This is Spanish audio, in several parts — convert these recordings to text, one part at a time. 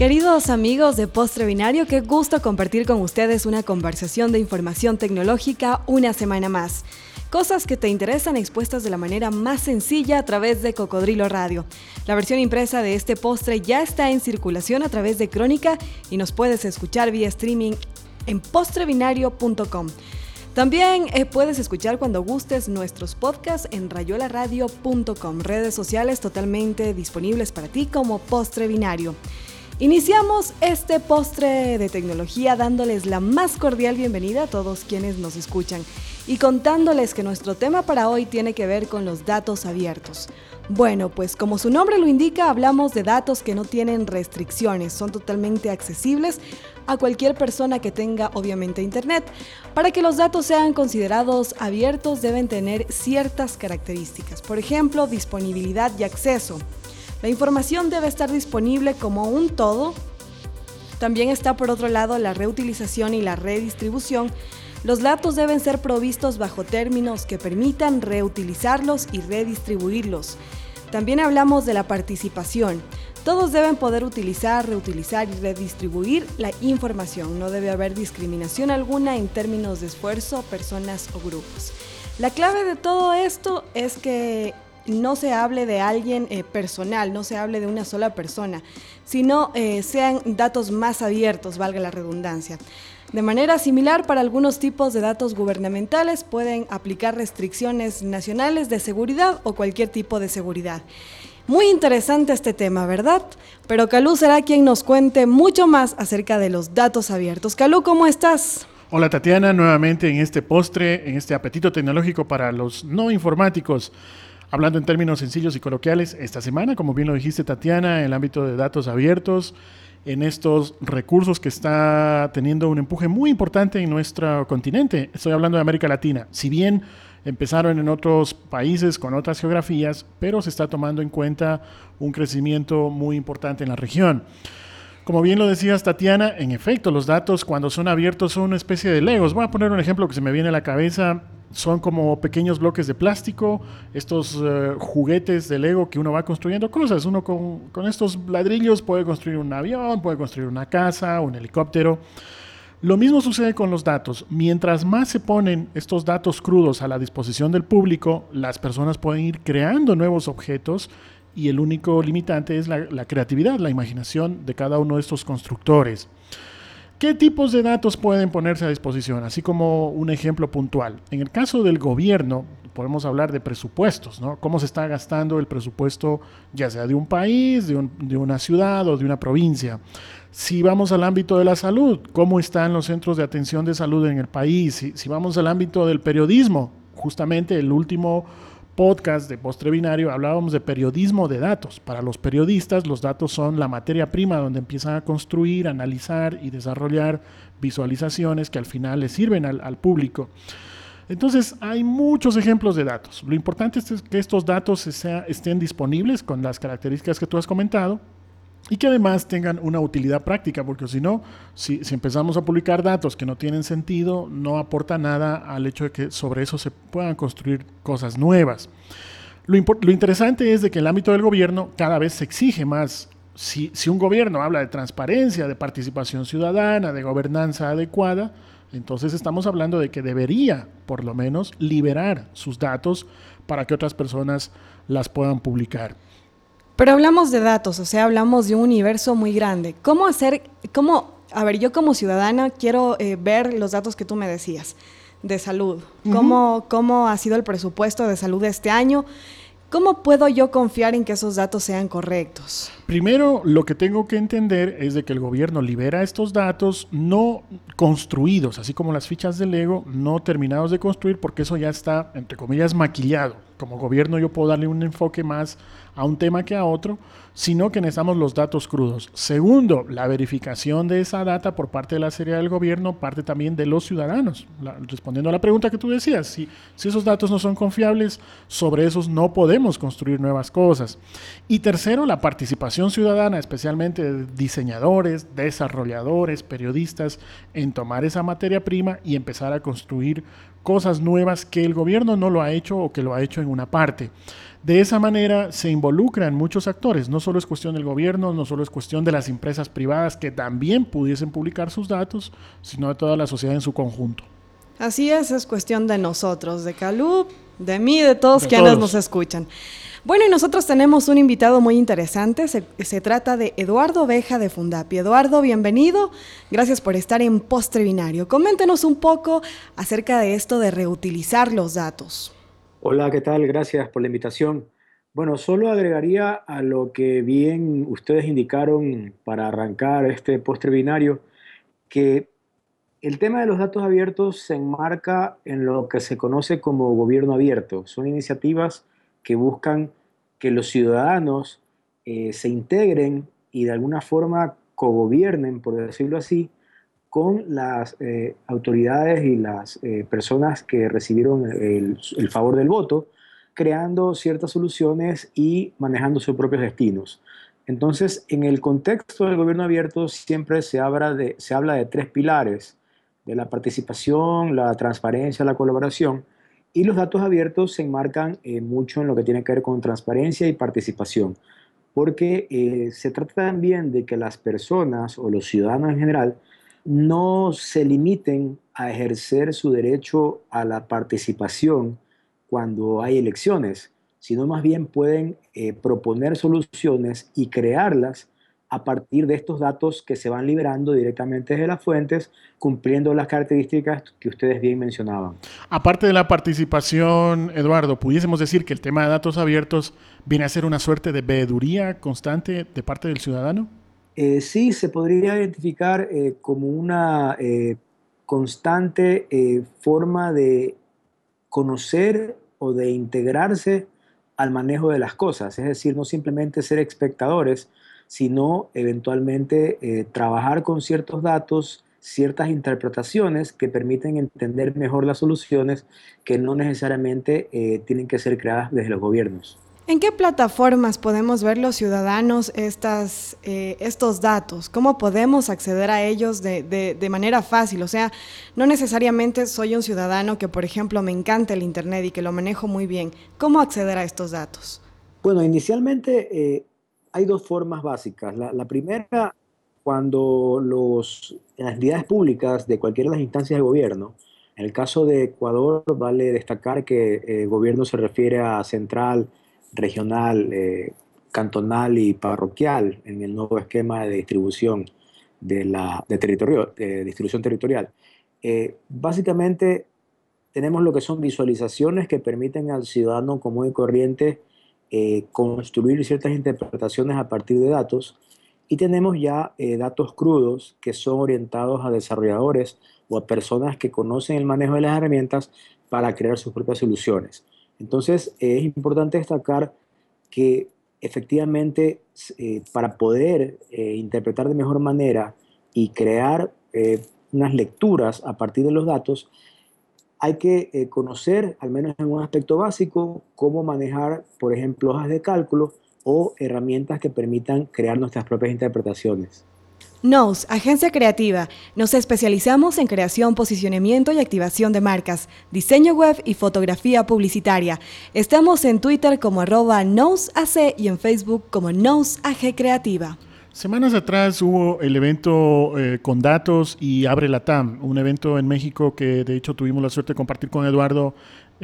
Queridos amigos de Postre Binario, qué gusto compartir con ustedes una conversación de información tecnológica una semana más. Cosas que te interesan expuestas de la manera más sencilla a través de Cocodrilo Radio. La versión impresa de este postre ya está en circulación a través de Crónica y nos puedes escuchar vía streaming en postrebinario.com. También puedes escuchar cuando gustes nuestros podcasts en rayolaradio.com, redes sociales totalmente disponibles para ti como Postre Binario. Iniciamos este postre de tecnología dándoles la más cordial bienvenida a todos quienes nos escuchan y contándoles que nuestro tema para hoy tiene que ver con los datos abiertos. Bueno, pues como su nombre lo indica, hablamos de datos que no tienen restricciones, son totalmente accesibles a cualquier persona que tenga obviamente internet. Para que los datos sean considerados abiertos deben tener ciertas características, por ejemplo, disponibilidad y acceso. La información debe estar disponible como un todo. También está por otro lado la reutilización y la redistribución. Los datos deben ser provistos bajo términos que permitan reutilizarlos y redistribuirlos. También hablamos de la participación. Todos deben poder utilizar, reutilizar y redistribuir la información. No debe haber discriminación alguna en términos de esfuerzo, personas o grupos. La clave de todo esto es que no se hable de alguien personal, no se hable de una sola persona, sino sean datos más abiertos, valga la redundancia. De manera similar, para algunos tipos de datos gubernamentales pueden aplicar restricciones nacionales de seguridad o cualquier tipo de seguridad. Muy interesante este tema, ¿verdad? Pero Calú será quien nos cuente mucho más acerca de los datos abiertos. Calú, ¿cómo estás? Hola Tatiana, nuevamente en este postre, en este apetito tecnológico para los no informáticos. Hablando en términos sencillos y coloquiales, esta semana, como bien lo dijiste Tatiana, en el ámbito de datos abiertos, en estos recursos que está teniendo un empuje muy importante en nuestro continente. Estoy hablando de América Latina. Si bien empezaron en otros países con otras geografías, pero se está tomando en cuenta un crecimiento muy importante en la región. Como bien lo decías Tatiana, en efecto, los datos cuando son abiertos son una especie de legos. Voy a poner un ejemplo que se me viene a la cabeza. Son como pequeños bloques de plástico, estos juguetes de Lego que uno va construyendo cosas. Uno con estos ladrillos puede construir un avión, puede construir una casa, un helicóptero. Lo mismo sucede con los datos. Mientras más se ponen estos datos crudos a la disposición del público, las personas pueden ir creando nuevos objetos y el único limitante es la creatividad, la imaginación de cada uno de estos constructores. ¿Qué tipos de datos pueden ponerse a disposición? Así como un ejemplo puntual. En el caso del gobierno, podemos hablar de presupuestos, ¿no? Cómo se está gastando el presupuesto, ya sea de un país, de una ciudad o de una provincia. Si vamos al ámbito de la salud, cómo están los centros de atención de salud en el país. Si vamos al ámbito del periodismo, justamente el último podcast de Postre Binario hablábamos de periodismo de datos. Para los periodistas los datos son la materia prima donde empiezan a construir, analizar y desarrollar visualizaciones que al final les sirven al público. Entonces hay muchos ejemplos de datos. Lo importante es que estos datos estén disponibles con las características que tú has comentado y que además tengan una utilidad práctica, porque si no, si empezamos a publicar datos que no tienen sentido, no aporta nada al hecho de que sobre eso se puedan construir cosas nuevas. Lo interesante es de que en el ámbito del gobierno cada vez se exige más. Si un gobierno habla de transparencia, de participación ciudadana, de gobernanza adecuada, entonces estamos hablando de que debería, por lo menos, liberar sus datos para que otras personas las puedan publicar. Pero hablamos de datos, o sea, hablamos de un universo muy grande. Yo como ciudadana quiero ver los datos que tú me decías de salud. ¿Cómo ha sido el presupuesto de salud de este año? ¿Cómo puedo yo confiar en que esos datos sean correctos? Primero, lo que tengo que entender es de que el gobierno libera estos datos no construidos, así como las fichas de Lego, no terminados de construir, porque eso ya está, entre comillas, maquillado. Como gobierno yo puedo darle un enfoque más a un tema que a otro, sino que necesitamos los datos crudos. Segundo, la verificación de esa data por parte de la seriedad del gobierno parte también de los ciudadanos. Respondiendo a la pregunta que tú decías, si esos datos no son confiables, sobre esos no podemos construir nuevas cosas. Y tercero, la participación ciudadana, especialmente de diseñadores, desarrolladores, periodistas, en tomar esa materia prima y empezar a construir cosas nuevas que el gobierno no lo ha hecho o que lo ha hecho en una parte. De esa manera se involucran muchos actores, no solo es cuestión del gobierno, no solo es cuestión de las empresas privadas que también pudiesen publicar sus datos, sino de toda la sociedad en su conjunto. Así es cuestión de nosotros, de Calú, de mí, de todos De quienes nos todos. escuchan. Bueno, y nosotros tenemos un invitado muy interesante, se trata de Eduardo Beja de Fundapi. Eduardo, bienvenido, gracias por estar en Postre Binario. Coméntenos un poco acerca de esto de reutilizar los datos. Hola, ¿qué tal? Gracias por la invitación. Bueno, solo agregaría a lo que bien ustedes indicaron para arrancar este postre binario, que el tema de los datos abiertos se enmarca en lo que se conoce como gobierno abierto. Son iniciativas que buscan que los ciudadanos se integren y de alguna forma cogobiernen, por decirlo así, con las autoridades y las personas que recibieron el favor del voto, creando ciertas soluciones y manejando sus propios destinos. Entonces, en el contexto del gobierno abierto siempre se habla de tres pilares, de la participación, la transparencia, la colaboración, y los datos abiertos se enmarcan mucho en lo que tiene que ver con transparencia y participación, porque se trata también de que las personas o los ciudadanos en general no se limiten a ejercer su derecho a la participación cuando hay elecciones, sino más bien pueden proponer soluciones y crearlas a partir de estos datos que se van liberando directamente de las fuentes, cumpliendo las características que ustedes bien mencionaban. Aparte de la participación, Eduardo, pudiésemos decir que el tema de datos abiertos viene a ser una suerte de veeduría constante de parte del ciudadano. Sí, se podría identificar como una constante forma de conocer o de integrarse al manejo de las cosas, es decir, no simplemente ser espectadores, sino eventualmente trabajar con ciertos datos, ciertas interpretaciones que permiten entender mejor las soluciones que no necesariamente tienen que ser creadas desde los gobiernos. ¿En qué plataformas podemos ver los ciudadanos estos datos? ¿Cómo podemos acceder a ellos de manera fácil? O sea, no necesariamente soy un ciudadano que, por ejemplo, me encanta el Internet y que lo manejo muy bien. ¿Cómo acceder a estos datos? Bueno, inicialmente hay dos formas básicas. La primera, cuando las entidades públicas de cualquiera de las instancias de gobierno, en el caso de Ecuador, vale destacar que gobierno se refiere a central, regional, cantonal y parroquial en el nuevo esquema de distribución de distribución territorial. Básicamente tenemos lo que son visualizaciones que permiten al ciudadano común y corriente construir ciertas interpretaciones a partir de datos, y tenemos ya datos crudos que son orientados a desarrolladores o a personas que conocen el manejo de las herramientas para crear sus propias soluciones. Entonces, es importante destacar que efectivamente para poder interpretar de mejor manera y crear unas lecturas a partir de los datos, hay que conocer, al menos en un aspecto básico, cómo manejar, por ejemplo, hojas de cálculo o herramientas que permitan crear nuestras propias interpretaciones. Nous, agencia creativa. Nos especializamos en creación, posicionamiento y activación de marcas, diseño web y fotografía publicitaria. Estamos en Twitter como @NousAC y en Facebook como NousAG Creativa. Semanas atrás hubo el evento con datos y Abre la TAM, un evento en México que de hecho tuvimos la suerte de compartir con Eduardo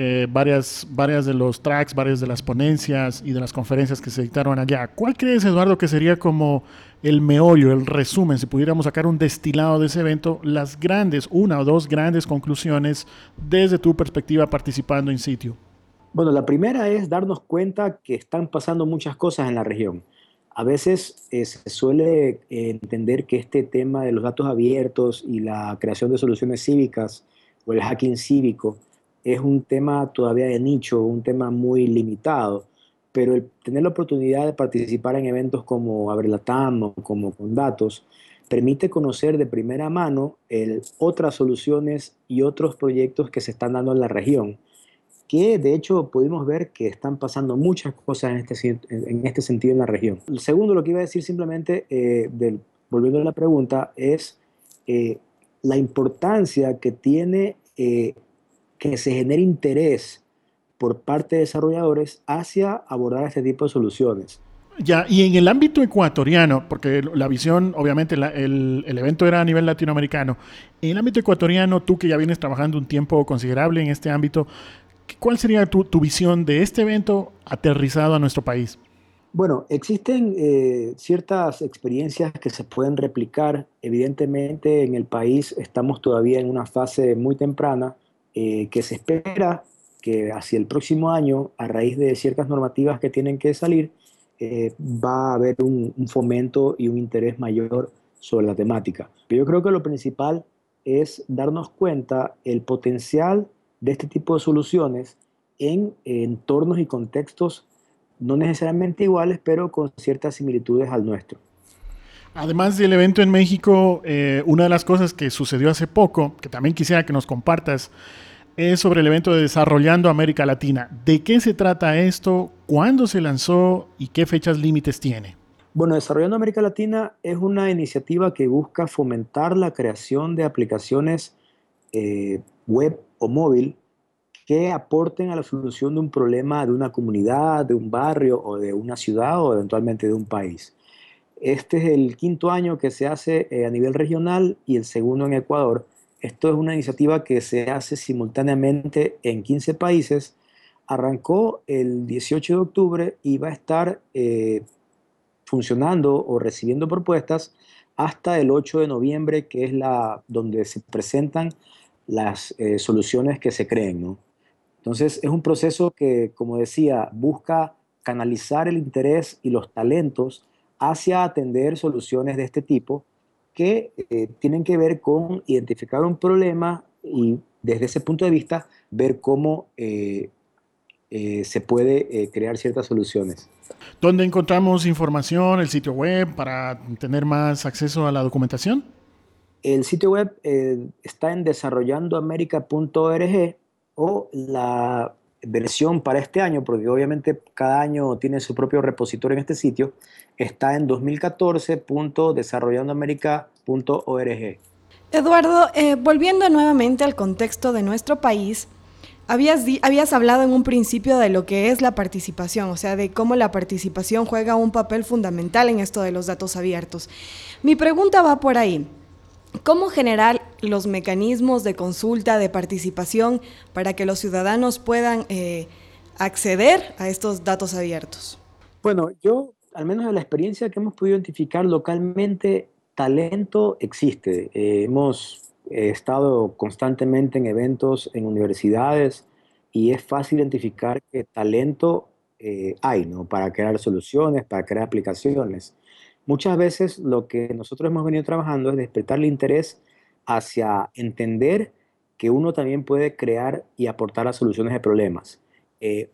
varias de los tracks, varias de las ponencias y de las conferencias que se dictaron allá. ¿Cuál crees, Eduardo, que sería como el meollo, el resumen, si pudiéramos sacar un destilado de ese evento, las grandes, una o dos grandes conclusiones desde tu perspectiva participando in situ? Bueno, la primera es darnos cuenta que están pasando muchas cosas en la región. A veces se suele entender que este tema de los datos abiertos y la creación de soluciones cívicas o el hacking cívico es un tema todavía de nicho, un tema muy limitado, pero el tener la oportunidad de participar en eventos como Abrelatam o como con datos permite conocer de primera mano otras soluciones y otros proyectos que se están dando en la región, que de hecho pudimos ver que están pasando muchas cosas en este sentido en la región. El segundo, lo que iba a decir simplemente, volviendo a la pregunta, es la importancia que tiene que se genere interés por parte de desarrolladores hacia abordar este tipo de soluciones. Ya, y en el ámbito ecuatoriano, porque la visión, obviamente, el evento era a nivel latinoamericano. En el ámbito ecuatoriano, tú que ya vienes trabajando un tiempo considerable en este ámbito, ¿cuál sería tu visión de este evento aterrizado a nuestro país? Bueno, existen ciertas experiencias que se pueden replicar. Evidentemente, en el país estamos todavía en una fase muy temprana que se espera que hacia el próximo año, a raíz de ciertas normativas que tienen que salir, va a haber un fomento y un interés mayor sobre la temática. Pero yo creo que lo principal es darnos cuenta el potencial de este tipo de soluciones en entornos y contextos no necesariamente iguales, pero con ciertas similitudes al nuestro. Además del evento en México, una de las cosas que sucedió hace poco, que también quisiera que nos compartas, es sobre el evento de Desarrollando América Latina. ¿De qué se trata esto? ¿Cuándo se lanzó? ¿Y qué fechas límites tiene? Bueno, Desarrollando América Latina es una iniciativa que busca fomentar la creación de aplicaciones web o móvil que aporten a la solución de un problema de una comunidad, de un barrio o de una ciudad o eventualmente de un país. Este es el quinto año que se hace a nivel regional y el segundo en Ecuador. Esto es una iniciativa que se hace simultáneamente en 15 países. Arrancó el 18 de octubre y va a estar funcionando o recibiendo propuestas hasta el 8 de noviembre, que es donde se presentan las soluciones que se creen, ¿no? Entonces, es un proceso que, como decía, busca canalizar el interés y los talentos hacia atender soluciones de este tipo que tienen que ver con identificar un problema y desde ese punto de vista ver cómo se puede crear ciertas soluciones. ¿Dónde encontramos información, el sitio web para tener más acceso a la documentación? El sitio web está en desarrollandoamerica.org o la versión para este año, porque obviamente cada año tiene su propio repositorio en este sitio, está en 2014.desarrollandoamerica.org. Eduardo, volviendo nuevamente al contexto de nuestro país, habías hablado en un principio de lo que es la participación, o sea, de cómo la participación juega un papel fundamental en esto de los datos abiertos. Mi pregunta va por ahí. ¿Cómo generar los mecanismos de consulta, de participación, para que los ciudadanos puedan acceder a estos datos abiertos? Bueno, yo, al menos de la experiencia que hemos podido identificar localmente, talento existe. Hemos estado constantemente en eventos, en universidades, y es fácil identificar que talento hay, ¿no? Para crear soluciones, para crear aplicaciones. Muchas veces lo que nosotros hemos venido trabajando es despertarle interés hacia entender que uno también puede crear y aportar a soluciones de problemas. Eh,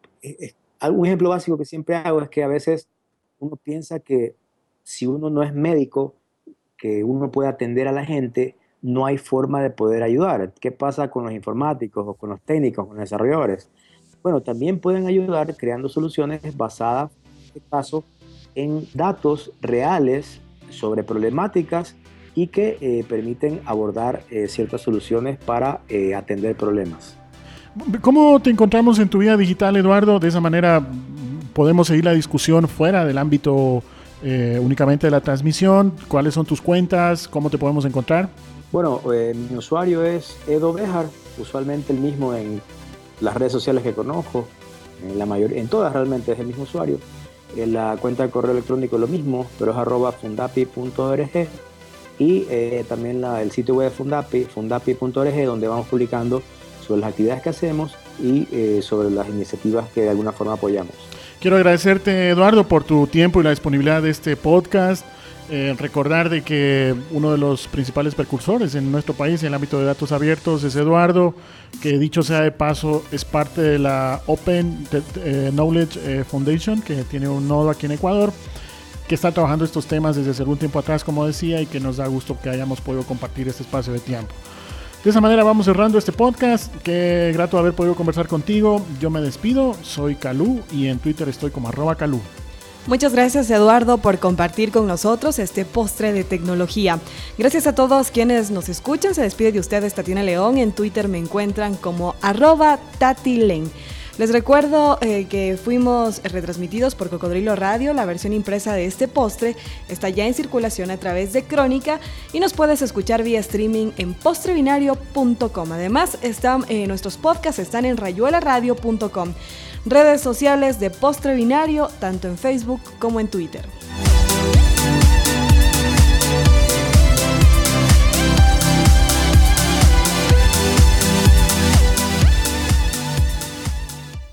un ejemplo básico que siempre hago es que a veces uno piensa que si uno no es médico, que uno puede atender a la gente, no hay forma de poder ayudar. ¿Qué pasa con los informáticos o con los técnicos, con los desarrolladores? Bueno, también pueden ayudar creando soluciones basadas, en este caso, en datos reales sobre problemáticas y que permiten abordar ciertas soluciones para atender problemas. ¿Cómo te encontramos en tu vida digital, Eduardo? De esa manera podemos seguir la discusión fuera del ámbito únicamente de la transmisión. ¿Cuáles son tus cuentas? ¿Cómo te podemos encontrar? Bueno, mi usuario es Edo Bejar, usualmente el mismo en las redes sociales que conozco, en todas realmente es el mismo usuario. En la cuenta de correo electrónico lo mismo, pero es @fundapi.org, y también el sitio web de Fundapi, fundapi.org, donde vamos publicando sobre las actividades que hacemos y sobre las iniciativas que de alguna forma apoyamos. Quiero agradecerte, Eduardo, por tu tiempo y la disponibilidad de este podcast. Recordar de que uno de los principales precursores en nuestro país en el ámbito de datos abiertos es Eduardo, que dicho sea de paso es parte de la Open Knowledge Foundation, que tiene un nodo aquí en Ecuador, que está trabajando estos temas desde hace algún tiempo atrás, como decía, y que nos da gusto que hayamos podido compartir este espacio de tiempo. De esa manera vamos cerrando este podcast. Qué grato haber podido conversar contigo. Yo me despido, soy Calú y en Twitter estoy como @Calú. Muchas gracias, Eduardo, por compartir con nosotros este postre de tecnología. Gracias a todos quienes nos escuchan. Se despide de ustedes Tatiana León. En Twitter me encuentran como @Tatilen. Les recuerdo que fuimos retransmitidos por Cocodrilo Radio. La versión impresa de este postre está ya en circulación a través de Crónica y nos puedes escuchar vía streaming en postrebinario.com. Además, nuestros podcasts están en rayuelaradio.com. Redes sociales de Postre Binario, tanto en Facebook como en Twitter.